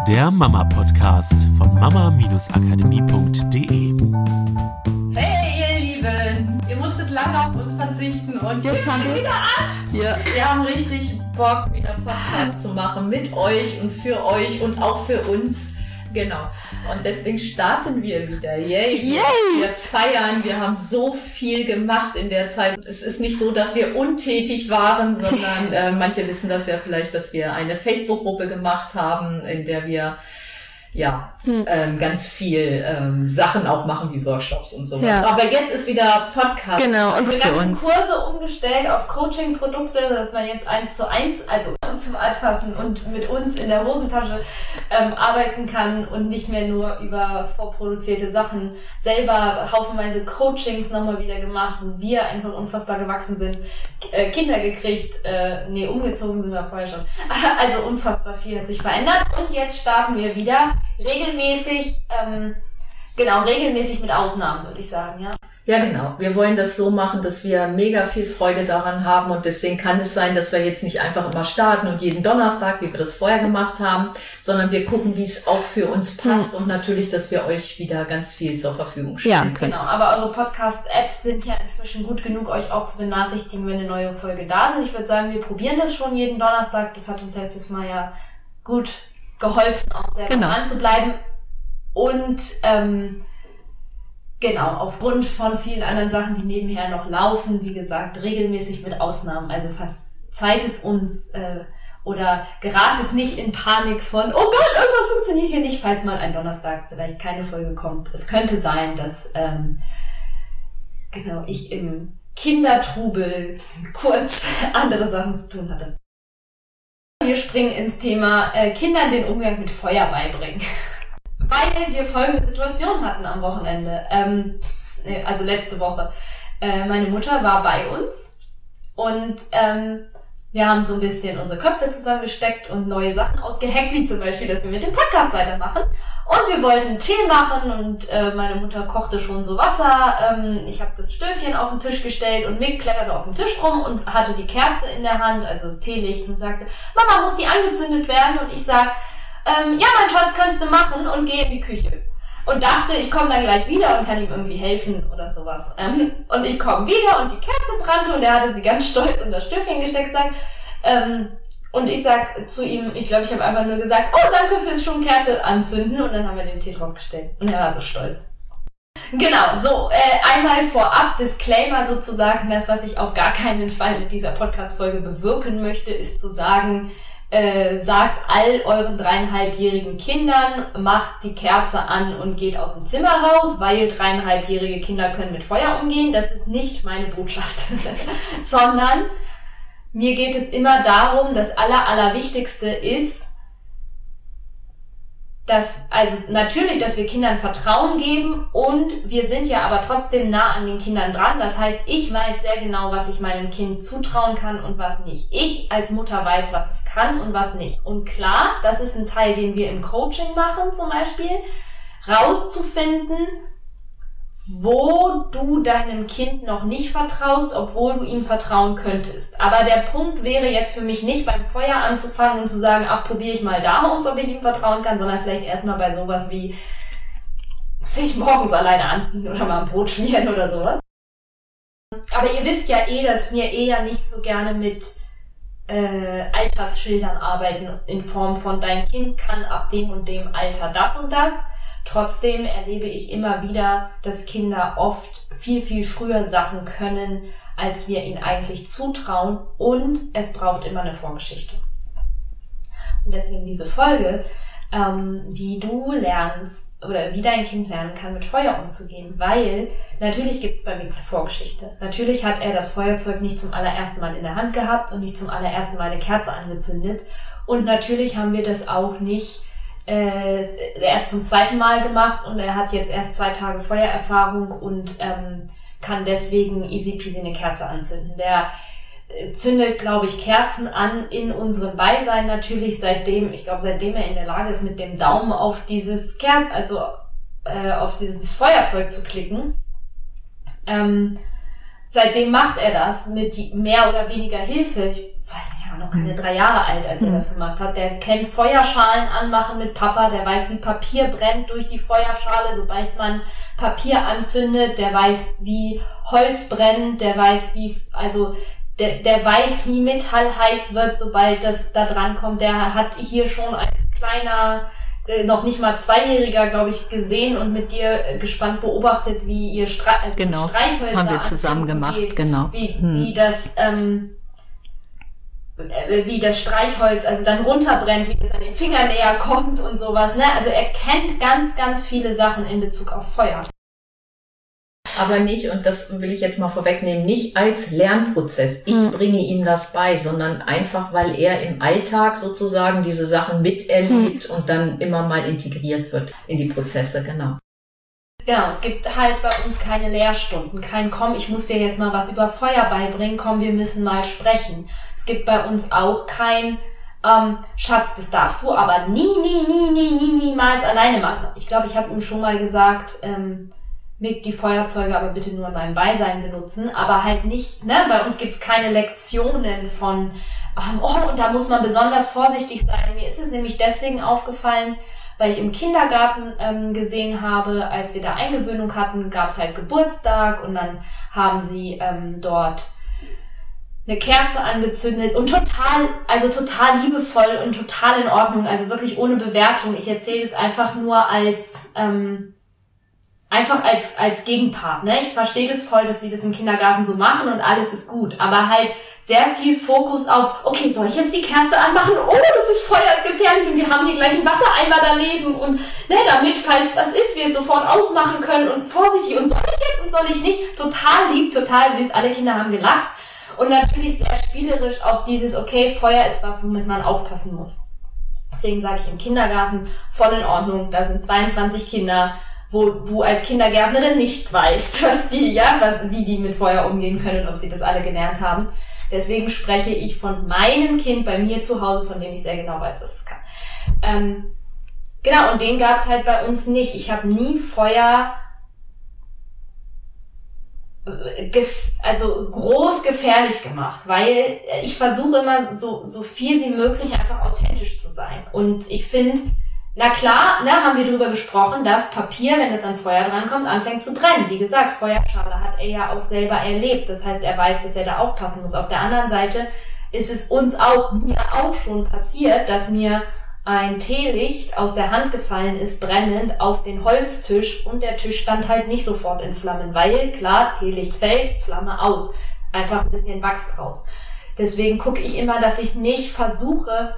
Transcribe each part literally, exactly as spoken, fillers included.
der Mama-Podcast von mama-akademie punkt de. Hey ihr Lieben, ihr musstet lange auf uns verzichten und jetzt haben wir wieder an. Ja. Wir haben richtig Bock, wieder Podcast zu machen mit euch und für euch und auch für uns. Genau. Und deswegen starten wir wieder. Yay! Yay. Wir feiern. Wir haben so viel gemacht in der Zeit. Es ist nicht so, dass wir untätig waren, sondern äh, manche wissen das ja vielleicht, dass wir eine Facebook-Gruppe gemacht haben, in der wir ja hm. ähm, ganz viel ähm, Sachen auch machen, wie Workshops und sowas. Ja. Aber jetzt ist wieder Podcast. Genau. Und wir haben ganzen Kurse umgestellt auf Coaching-Produkte, dass man jetzt eins zu eins, also zum Anfassen und mit uns in der Hosentasche ähm, arbeiten kann und nicht mehr nur über vorproduzierte Sachen. Selber haufenweise Coachings nochmal wieder gemacht, wo wir einfach unfassbar gewachsen sind. Äh, Kinder gekriegt, äh, nee, umgezogen sind wir vorher schon. Also unfassbar viel hat sich verändert und jetzt starten wir wieder regelmäßig, ähm, genau, regelmäßig mit Ausnahmen, würde ich sagen, ja. Ja, genau. Wir wollen das so machen, dass wir mega viel Freude daran haben und deswegen kann es sein, dass wir jetzt nicht einfach immer starten und jeden Donnerstag, wie wir das vorher gemacht haben, sondern wir gucken, wie es auch für uns passt mhm. und natürlich, dass wir euch wieder ganz viel zur Verfügung stellen ja, können. Genau, aber eure Podcast-Apps sind ja inzwischen gut genug, euch auch zu benachrichtigen, wenn eine neue Folge da sind. Ich würde sagen, wir probieren das schon jeden Donnerstag. Das hat uns letztes Mal ja gut geholfen, auch selber genau. dran zu bleiben. Und ähm, genau, aufgrund von vielen anderen Sachen, die nebenher noch laufen, wie gesagt, regelmäßig mit Ausnahmen. Also verzeiht es uns äh, oder geratet nicht in Panik von, oh Gott, irgendwas funktioniert hier nicht, falls mal ein Donnerstag vielleicht keine Folge kommt. Es könnte sein, dass ähm, genau ich im Kindertrubel kurz andere Sachen zu tun hatte. Wir springen ins Thema äh, Kindern den Umgang mit Feuer beibringen. Weil wir folgende Situation hatten am Wochenende. Ähm, also letzte Woche. Äh, meine Mutter war bei uns und ähm, wir haben so ein bisschen unsere Köpfe zusammengesteckt und neue Sachen ausgeheckt, wie zum Beispiel, dass wir mit dem Podcast weitermachen. Und wir wollten Tee machen und äh, meine Mutter kochte schon so Wasser. Ähm, ich habe das Stöfchen auf den Tisch gestellt und Mick kletterte auf dem Tisch rum und hatte die Kerze in der Hand, also das Teelicht, und sagte, Mama, muss die angezündet werden? Und ich sag, ähm, ja, mein Schatz, kannst du machen, und gehe in die Küche. Und dachte, ich komme dann gleich wieder und kann ihm irgendwie helfen oder sowas. Ähm, und ich komme wieder und die Kerze brannte und er hatte sie ganz stolz in das Stöfchen gesteckt, sagt, ähm, und ich sag zu ihm, ich glaube, ich habe einfach nur gesagt, oh, danke fürs schon Kerze anzünden, und dann haben wir den Tee draufgestellt. Und er war so stolz. Genau, so äh, einmal vorab, Disclaimer sozusagen, das, was ich auf gar keinen Fall mit dieser Podcast-Folge bewirken möchte, ist zu sagen, äh, sagt all euren dreieinhalbjährigen Kindern, macht die Kerze an und geht aus dem Zimmer raus, weil dreieinhalbjährige Kinder können mit Feuer umgehen. Das ist nicht meine Botschaft, sondern mir geht es immer darum, das Aller, Allerwichtigste ist, dass, also natürlich, dass wir Kindern Vertrauen geben, und wir sind ja aber trotzdem nah an den Kindern dran. Das heißt, ich weiß sehr genau, was ich meinem Kind zutrauen kann und was nicht. Ich als Mutter weiß, was es kann und was nicht. Und klar, das ist ein Teil, den wir im Coaching machen zum Beispiel, rauszufinden, wo du deinem Kind noch nicht vertraust, obwohl du ihm vertrauen könntest. Aber der Punkt wäre jetzt für mich nicht, beim Feuer anzufangen und zu sagen, ach, probiere ich mal da aus, ob ich ihm vertrauen kann, sondern vielleicht erstmal bei sowas wie sich morgens alleine anziehen oder mal ein Brot schmieren oder sowas. Aber ihr wisst ja eh, dass wir eher nicht so gerne mit äh, Altersschildern arbeiten, in Form von dein Kind kann ab dem und dem Alter das und das. Trotzdem erlebe ich immer wieder, dass Kinder oft viel, viel früher Sachen können, als wir ihnen eigentlich zutrauen, und es braucht immer eine Vorgeschichte. Und deswegen diese Folge, ähm, wie du lernst oder wie dein Kind lernen kann, mit Feuer umzugehen, weil natürlich gibt es bei mir eine Vorgeschichte. Natürlich hat er das Feuerzeug nicht zum allerersten Mal in der Hand gehabt und nicht zum allerersten Mal eine Kerze angezündet, und natürlich haben wir das auch nicht Äh, erst zum zweiten Mal gemacht, und er hat jetzt erst zwei Tage Feuererfahrung und ähm, kann deswegen easy peasy eine Kerze anzünden. Der äh, zündet, glaube ich, Kerzen an in unserem Beisein natürlich, seitdem, ich glaube, seitdem er in der Lage ist, mit dem Daumen auf dieses Ker- also äh, auf dieses Feuerzeug zu klicken. Ähm, seitdem macht er das mit mehr oder weniger Hilfe. Ich weiß nicht, war noch keine drei Jahre alt, als er das gemacht hat. Der kennt Feuerschalen anmachen mit Papa, der weiß, wie Papier brennt durch die Feuerschale, sobald man Papier anzündet, der weiß, wie Holz brennt, der weiß, wie, also, der, der weiß, wie Metall heiß wird, sobald das da dran kommt. Der hat hier schon als kleiner, äh, noch nicht mal Zweijähriger, glaube ich, gesehen und mit dir äh, gespannt beobachtet, wie ihr Stre- also genau. Streichhölzer haben wir zusammen gemacht, geht, genau. Wie, hm. wie das, ähm, wie das Streichholz also dann runterbrennt, wie das an den Finger näher kommt und sowas, ne? Also er kennt ganz, ganz viele Sachen in Bezug auf Feuer. Aber nicht, und das will ich jetzt mal vorwegnehmen, nicht als Lernprozess. Ich hm. bringe ihm das bei, sondern einfach, weil er im Alltag sozusagen diese Sachen miterlebt hm. und dann immer mal integriert wird in die Prozesse, genau. Genau, es gibt halt bei uns keine Lehrstunden, kein komm, ich muss dir jetzt mal was über Feuer beibringen, komm, wir müssen mal sprechen. Es gibt bei uns auch kein ähm, Schatz, das darfst du aber nie, nie, nie, nie, nie, niemals alleine machen. Ich glaube, ich habe ihm schon mal gesagt, ähm, Mick, die Feuerzeuge aber bitte nur in meinem Beisein benutzen, aber halt nicht, ne, bei uns gibt's keine Lektionen von, ähm, oh, und da muss man besonders vorsichtig sein. Mir ist es nämlich deswegen aufgefallen, weil ich im Kindergarten ähm, gesehen habe, als wir da Eingewöhnung hatten, gab's halt Geburtstag und dann haben sie ähm, dort eine Kerze angezündet und total, also total liebevoll und total in Ordnung, also wirklich ohne Bewertung. Ich erzähle es einfach nur als, ähm, einfach als, als Gegenpart, ne? Ich verstehe das voll, dass sie das im Kindergarten so machen und alles ist gut, aber halt sehr viel Fokus auf, okay, soll ich jetzt die Kerze anmachen? Oh, das ist Feuer, ist gefährlich und wir haben hier gleich einen Wassereimer daneben und, ne, damit, falls was ist, wir es sofort ausmachen können und vorsichtig und soll ich jetzt und soll ich nicht? Total lieb, total süß, alle Kinder haben gelacht und natürlich sehr spielerisch auf dieses, okay, Feuer ist was, womit man aufpassen muss. Deswegen sage ich im Kindergarten, voll in Ordnung, da sind zweiundzwanzig Kinder, wo du als Kindergärtnerin nicht weißt, was die, ja, was, wie die mit Feuer umgehen können, ob sie das alle gelernt haben. Deswegen spreche ich von meinem Kind bei mir zu Hause, von dem ich sehr genau weiß, was es kann. Ähm, genau, und den gab's halt bei uns nicht. Ich habe nie Feuer äh, gef- also groß gefährlich gemacht, weil ich versuche immer so, so viel wie möglich einfach authentisch zu sein. Und ich finde, na klar, ne, haben wir drüber gesprochen, dass Papier, wenn es an Feuer drankommt, anfängt zu brennen. Wie gesagt, Feuerschale hat er ja auch selber erlebt. Das heißt, er weiß, dass er da aufpassen muss. Auf der anderen Seite ist es uns auch, mir auch schon passiert, dass mir ein Teelicht aus der Hand gefallen ist, brennend, auf den Holztisch und der Tisch stand halt nicht sofort in Flammen, weil, klar, Teelicht fällt, Flamme aus. Einfach ein bisschen Wachs drauf. Deswegen gucke ich immer, dass ich nicht versuche,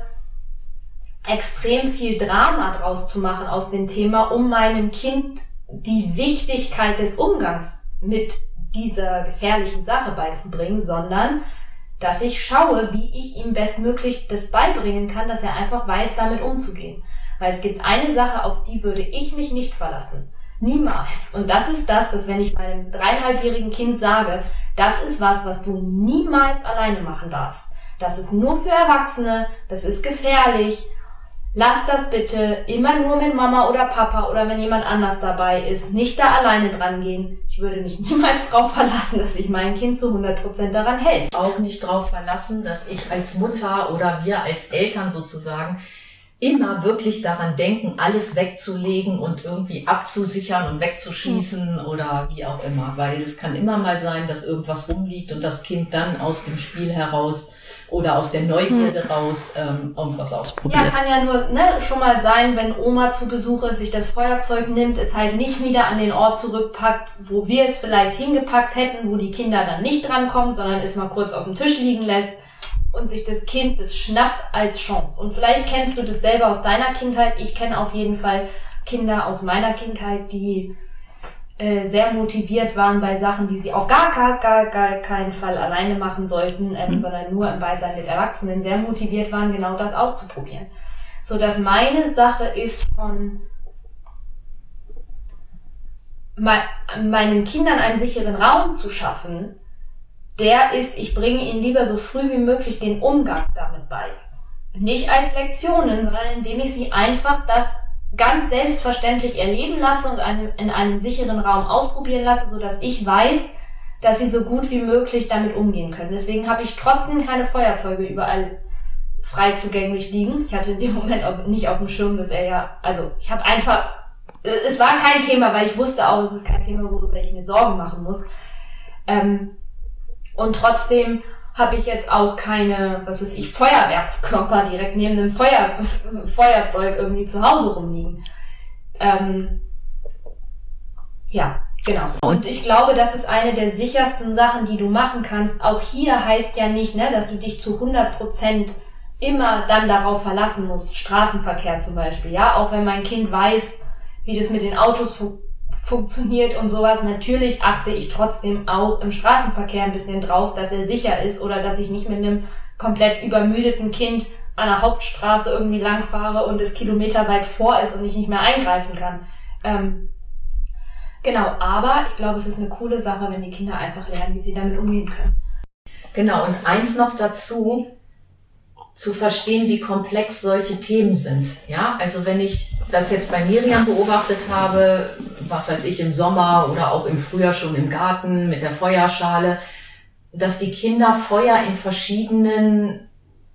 extrem viel Drama draus zu machen aus dem Thema, um meinem Kind die Wichtigkeit des Umgangs mit dieser gefährlichen Sache beizubringen, sondern dass ich schaue, wie ich ihm bestmöglich das beibringen kann, dass er einfach weiß, damit umzugehen. Weil es gibt eine Sache, auf die würde ich mich nicht verlassen. Niemals. Und das ist das, dass wenn ich meinem dreieinhalbjährigen Kind sage, das ist was, was du niemals alleine machen darfst. Das ist nur für Erwachsene, das ist gefährlich. Lass das bitte immer nur mit Mama oder Papa oder wenn jemand anders dabei ist, nicht da alleine dran gehen. Ich würde mich niemals darauf verlassen, dass sich mein Kind zu hundert Prozent daran hält. Auch nicht darauf verlassen, dass ich als Mutter oder wir als Eltern sozusagen immer wirklich daran denken, alles wegzulegen und irgendwie abzusichern und wegzuschießen oder wie auch immer. Weil es kann immer mal sein, dass irgendwas rumliegt und das Kind dann aus dem Spiel heraus oder aus der Neugierde hm. raus ähm, irgendwas ausprobiert. Ja, kann ja nur ne, schon mal sein, wenn Oma zu Besuch ist, sich das Feuerzeug nimmt, es halt nicht wieder an den Ort zurückpackt, wo wir es vielleicht hingepackt hätten, wo die Kinder dann nicht drankommen, sondern es mal kurz auf dem Tisch liegen lässt und sich das Kind das schnappt als Chance. Und vielleicht kennst du das selber aus deiner Kindheit. Ich kenne auf jeden Fall Kinder aus meiner Kindheit, die äh, sehr motiviert waren bei Sachen, die sie auf gar, gar, gar, gar keinen Fall alleine machen sollten, ähm, mhm. sondern nur im Beisein mit Erwachsenen, sehr motiviert waren, genau das auszuprobieren. So dass meine Sache ist, von me- meinen Kindern einen sicheren Raum zu schaffen, der ist, ich bringe ihnen lieber so früh wie möglich den Umgang damit bei. Nicht als Lektionen, sondern indem ich sie einfach das ganz selbstverständlich erleben lasse und einem, in einem sicheren Raum ausprobieren lasse, so dass ich weiß, dass sie so gut wie möglich damit umgehen können. Deswegen habe ich trotzdem keine Feuerzeuge überall frei zugänglich liegen. Ich hatte in dem Moment auch nicht auf dem Schirm, dass er ja, also ich habe einfach, es war kein Thema, weil ich wusste auch, es ist kein Thema, worüber ich mir Sorgen machen muss. Ähm, und trotzdem habe ich jetzt auch keine, was weiß ich, Feuerwerkskörper direkt neben einem Feuer, Feuerzeug irgendwie zu Hause rumliegen. Ähm, ja, genau. Und ich glaube, das ist eine der sichersten Sachen, die du machen kannst. Auch hier heißt ja nicht, ne, dass du dich zu hundert Prozent immer dann darauf verlassen musst. Straßenverkehr zum Beispiel, ja. Auch wenn mein Kind weiß, wie das mit den Autos fu- funktioniert und sowas. Natürlich achte ich trotzdem auch im Straßenverkehr ein bisschen drauf, dass er sicher ist oder dass ich nicht mit einem komplett übermüdeten Kind an der Hauptstraße irgendwie langfahre und es kilometerweit vor ist und ich nicht mehr eingreifen kann. Ähm, genau, aber ich glaube, es ist eine coole Sache, wenn die Kinder einfach lernen, wie sie damit umgehen können. Genau, und eins noch dazu, zu verstehen, wie komplex solche Themen sind. Ja, also wenn ich das jetzt bei Miriam beobachtet habe, was weiß ich, im Sommer oder auch im Frühjahr schon im Garten mit der Feuerschale, dass die Kinder Feuer in verschiedenen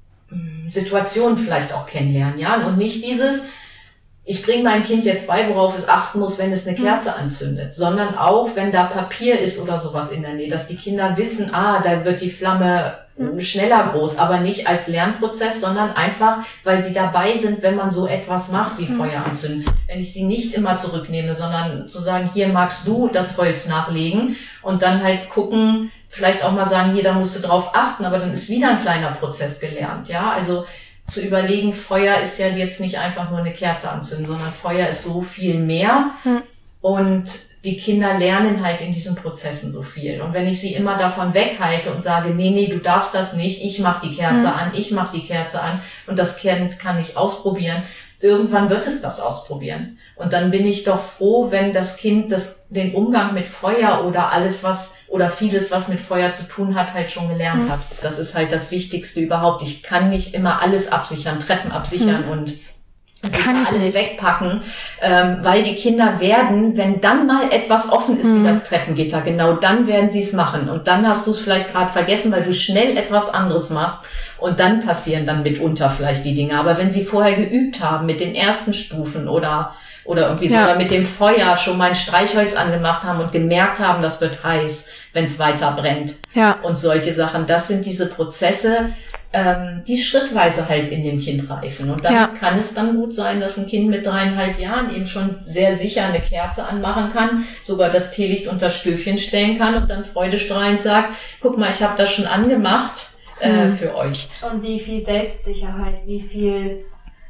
Situationen vielleicht auch kennenlernen, ja, und nicht dieses, ich bringe meinem Kind jetzt bei, worauf es achten muss, wenn es eine Kerze anzündet, sondern auch, wenn da Papier ist oder sowas in der Nähe, dass die Kinder wissen, ah, da wird die Flamme schneller groß, aber nicht als Lernprozess, sondern einfach, weil sie dabei sind, wenn man so etwas macht, wie Feuer anzünden. Wenn ich sie nicht immer zurücknehme, sondern zu sagen, hier magst du das Holz nachlegen und dann halt gucken, vielleicht auch mal sagen, hier, da musst du drauf achten, aber dann ist wieder ein kleiner Prozess gelernt, ja, also zu überlegen, Feuer ist ja jetzt nicht einfach nur eine Kerze anzünden, sondern Feuer ist so viel mehr hm. und die Kinder lernen halt in diesen Prozessen so viel. Und wenn ich sie immer davon weghalte und sage, nee, nee, du darfst das nicht, ich mach die Kerze hm. an, ich mach die Kerze an und das Kind kann ich ausprobieren, irgendwann wird es das ausprobieren. Und dann bin ich doch froh, wenn das Kind das, den Umgang mit Feuer oder alles, was, oder vieles, was mit Feuer zu tun hat, halt schon gelernt mhm. hat. Das ist halt das Wichtigste überhaupt. Ich kann nicht immer alles absichern, Treppen absichern mhm. und kann ich alles nicht. wegpacken, ähm, weil die Kinder werden, wenn dann mal etwas offen ist mhm. wie das Treppengitter, genau dann werden sie es machen. Und dann hast du es vielleicht gerade vergessen, weil du schnell etwas anderes machst. Und dann passieren dann mitunter vielleicht die Dinge. Aber wenn sie vorher geübt haben mit den ersten Stufen oder oder irgendwie so, ja. oder mit dem Feuer schon mal ein Streichholz angemacht haben und gemerkt haben, das wird heiß, wenn es weiter brennt. Ja. Und solche Sachen, das sind diese Prozesse, ähm, die schrittweise halt in dem Kind reifen. Und dann ja. kann es dann gut sein, dass ein Kind mit dreieinhalb Jahren eben schon sehr sicher eine Kerze anmachen kann, sogar das Teelicht unter Stöfchen stellen kann und dann freudestrahlend sagt, guck mal, ich habe das schon angemacht äh, hm. für euch. Und wie viel Selbstsicherheit, wie viel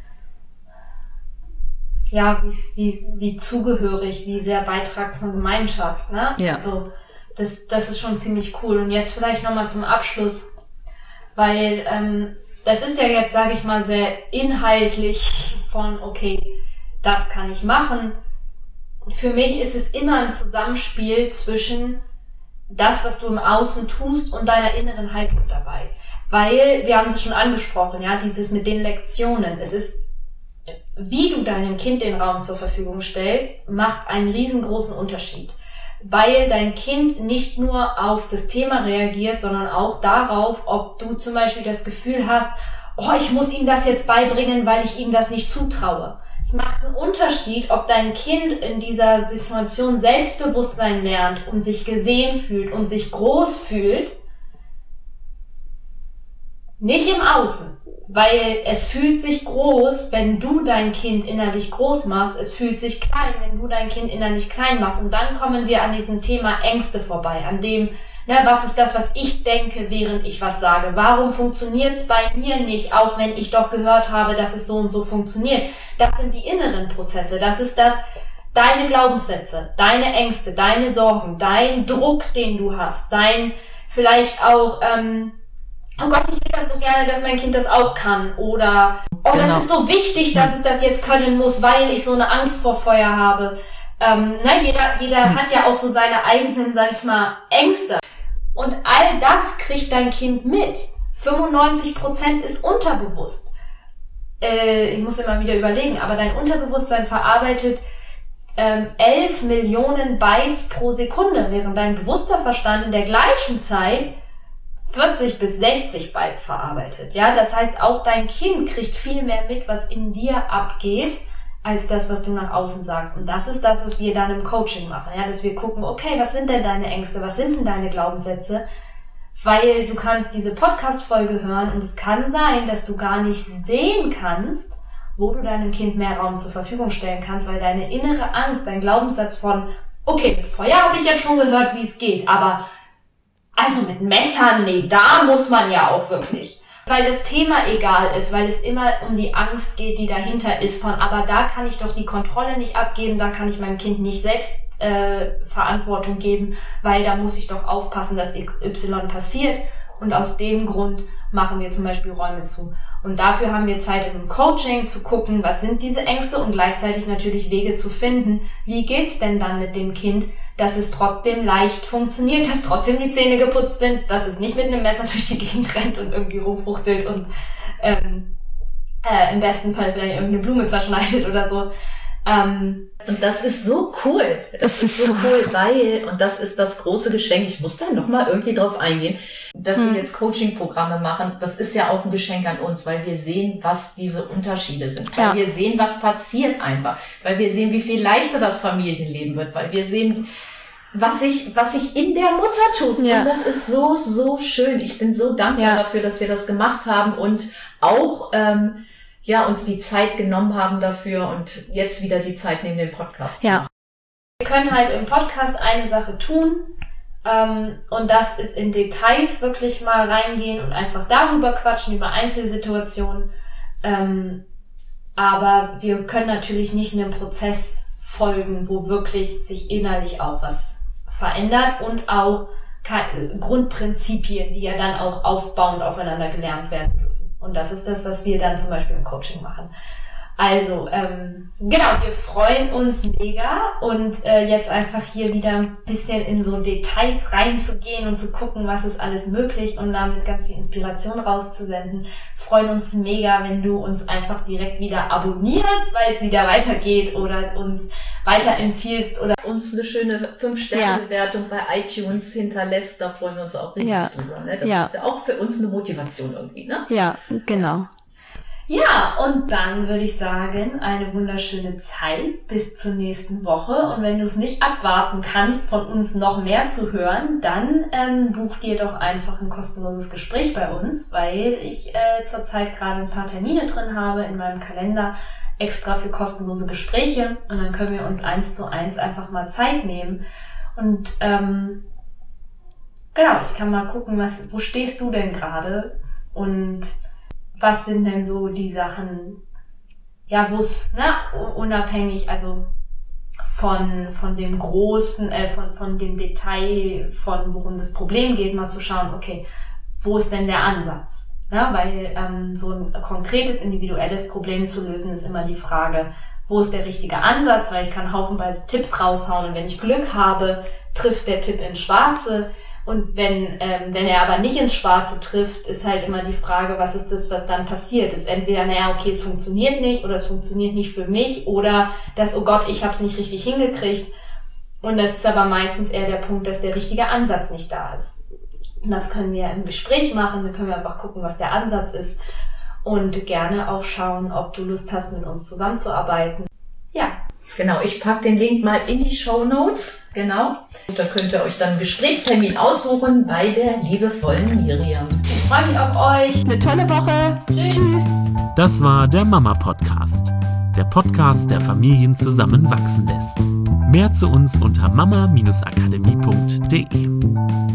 ja, wie, wie, wie zugehörig, wie sehr Beitrag zur Gemeinschaft, ne? Ja. Also, das, das ist schon ziemlich cool. Und jetzt vielleicht nochmal zum Abschluss, weil, ähm, das ist ja jetzt, sage ich mal, sehr inhaltlich von, okay, das kann ich machen. Für mich ist es immer ein Zusammenspiel zwischen das, was du im Außen tust und deiner inneren Haltung dabei. Weil, wir haben es schon angesprochen, ja, dieses mit den Lektionen. Es ist wie du deinem Kind den Raum zur Verfügung stellst, macht einen riesengroßen Unterschied. Weil dein Kind nicht nur auf das Thema reagiert, sondern auch darauf, ob du zum Beispiel das Gefühl hast, oh, ich muss ihm das jetzt beibringen, weil ich ihm das nicht zutraue. Es macht einen Unterschied, ob dein Kind in dieser Situation Selbstbewusstsein lernt und sich gesehen fühlt und sich groß fühlt, nicht im Außen. Weil es fühlt sich groß, wenn du dein Kind innerlich groß machst. Es fühlt sich klein, wenn du dein Kind innerlich klein machst. Und dann kommen wir an diesem Thema Ängste vorbei. An dem, ne, was ist das, was ich denke, während ich was sage? Warum funktioniert es bei mir nicht, auch wenn ich doch gehört habe, dass es so und so funktioniert? Das sind die inneren Prozesse. Das ist das, deine Glaubenssätze, deine Ängste, deine Sorgen, dein Druck, den du hast, dein vielleicht auch, ähm, oh Gott, ich will das so gerne, dass mein Kind das auch kann. Oder, oh, genau. Das ist so wichtig, dass es das jetzt können muss, weil ich so eine Angst vor Feuer habe. Ähm, ne, jeder, jeder hm. hat ja auch so seine eigenen, sag ich mal, Ängste. Und all das kriegt dein Kind mit. fünfundneunzig Prozent ist unterbewusst. Äh, ich muss immer wieder überlegen, aber dein Unterbewusstsein verarbeitet ähm, elf Millionen Bytes pro Sekunde, während dein bewusster Verstand in der gleichen Zeit vierzig bis sechzig Bytes verarbeitet. Ja, das heißt, auch dein Kind kriegt viel mehr mit, was in dir abgeht, als das, was du nach außen sagst. Und das ist das, was wir dann im Coaching machen. Ja, dass wir gucken, okay, was sind denn deine Ängste? Was sind denn deine Glaubenssätze? Weil du kannst diese Podcast-Folge hören und es kann sein, dass du gar nicht sehen kannst, wo du deinem Kind mehr Raum zur Verfügung stellen kannst, weil deine innere Angst, dein Glaubenssatz von, okay, mit Feuer habe ich jetzt schon gehört, wie es geht, aber also mit Messern, nee, da muss man ja auch wirklich. Weil das Thema egal ist, weil es immer um die Angst geht, die dahinter ist von, aber da kann ich doch die Kontrolle nicht abgeben, da kann ich meinem Kind nicht selbst äh, Verantwortung geben, weil da muss ich doch aufpassen, dass X Y passiert. Und aus dem Grund machen wir zum Beispiel Räume zu. Und dafür haben wir Zeit im Coaching zu gucken, was sind diese Ängste und gleichzeitig natürlich Wege zu finden, wie geht's denn dann mit dem Kind, dass es trotzdem leicht funktioniert, dass trotzdem die Zähne geputzt sind, dass es nicht mit einem Messer durch die Gegend rennt und irgendwie rumfuchtelt und ähm, äh, im besten Fall vielleicht irgendeine Blume zerschneidet oder so. Ähm, und das ist so cool. Das, das ist, ist so cool, weil, und das ist das große Geschenk, ich muss da nochmal irgendwie drauf eingehen, dass hm. wir jetzt Coaching-Programme machen, das ist ja auch ein Geschenk an uns, weil wir sehen, was diese Unterschiede sind. Weil ja. wir sehen, was passiert einfach. Weil wir sehen, wie viel leichter das Familienleben wird. Weil wir sehen, was sich, was sich in der Mutter tut. Ja. Und das ist so, so schön. Ich bin so dankbar ja. dafür, dass wir das gemacht haben und auch, ähm, ja, uns die Zeit genommen haben dafür und jetzt wieder die Zeit nehmen, den Podcast zu machen. Wir können halt im Podcast eine Sache tun, ähm, und das ist in Details wirklich mal reingehen und einfach darüber quatschen, über Einzelsituationen. Ähm, aber wir können natürlich nicht einem Prozess folgen, wo wirklich sich innerlich auch was verändert und auch Grundprinzipien, die ja dann auch aufbauend aufeinander gelernt werden dürfen. Und das ist das, was wir dann zum Beispiel im Coaching machen. Also, ähm, genau, wir freuen uns mega und äh, jetzt einfach hier wieder ein bisschen in so Details reinzugehen und zu gucken, was ist alles möglich und damit ganz viel Inspiration rauszusenden. Freuen uns mega, wenn du uns einfach direkt wieder abonnierst, weil es wieder weitergeht oder uns weiterempfiehlst oder uns eine schöne fünf Sterne Bewertung ja. bei iTunes hinterlässt. Da freuen wir uns auch richtig ja. drüber. Ne? Das ja. ist ja auch für uns eine Motivation irgendwie. Ne? Ja, genau. Ja, und dann würde ich sagen, eine wunderschöne Zeit bis zur nächsten Woche. Und wenn du es nicht abwarten kannst, von uns noch mehr zu hören, dann ähm, buch dir doch einfach ein kostenloses Gespräch bei uns, weil ich äh, zurzeit gerade ein paar Termine drin habe in meinem Kalender, extra für kostenlose Gespräche. Und dann können wir uns eins zu eins einfach mal Zeit nehmen. Und ähm, genau, ich kann mal gucken, was, wo stehst du denn gerade? Und was sind denn so die Sachen, ja, wo es, ne, unabhängig, also von, von dem großen, äh, von, von dem Detail, von worum das Problem geht, mal zu schauen, okay, wo ist denn der Ansatz? Ne? Weil ähm, so ein konkretes, individuelles Problem zu lösen, ist immer die Frage, wo ist der richtige Ansatz? Weil ich kann haufenweise Tipps raushauen und wenn ich Glück habe, trifft der Tipp ins Schwarze. Und wenn ähm, wenn er aber nicht ins Schwarze trifft, ist halt immer die Frage, was ist das, was dann passiert? Ist entweder, naja, okay, es funktioniert nicht oder es funktioniert nicht für mich oder das, oh Gott, ich habe es nicht richtig hingekriegt. Und das ist aber meistens eher der Punkt, dass der richtige Ansatz nicht da ist. Und das können wir im Gespräch machen, dann können wir einfach gucken, was der Ansatz ist und gerne auch schauen, ob du Lust hast, mit uns zusammenzuarbeiten. Ja. Genau, ich packe den Link mal in die Shownotes, genau. Und da könnt ihr euch dann einen Gesprächstermin aussuchen bei der liebevollen Miriam. Ich freue mich auf euch. Eine tolle Woche. Tschüss. Tschüss. Das war der Mama-Podcast. Der Podcast, der Familien zusammenwachsen lässt. Mehr zu uns unter mama Bindestrich akademie punkt de.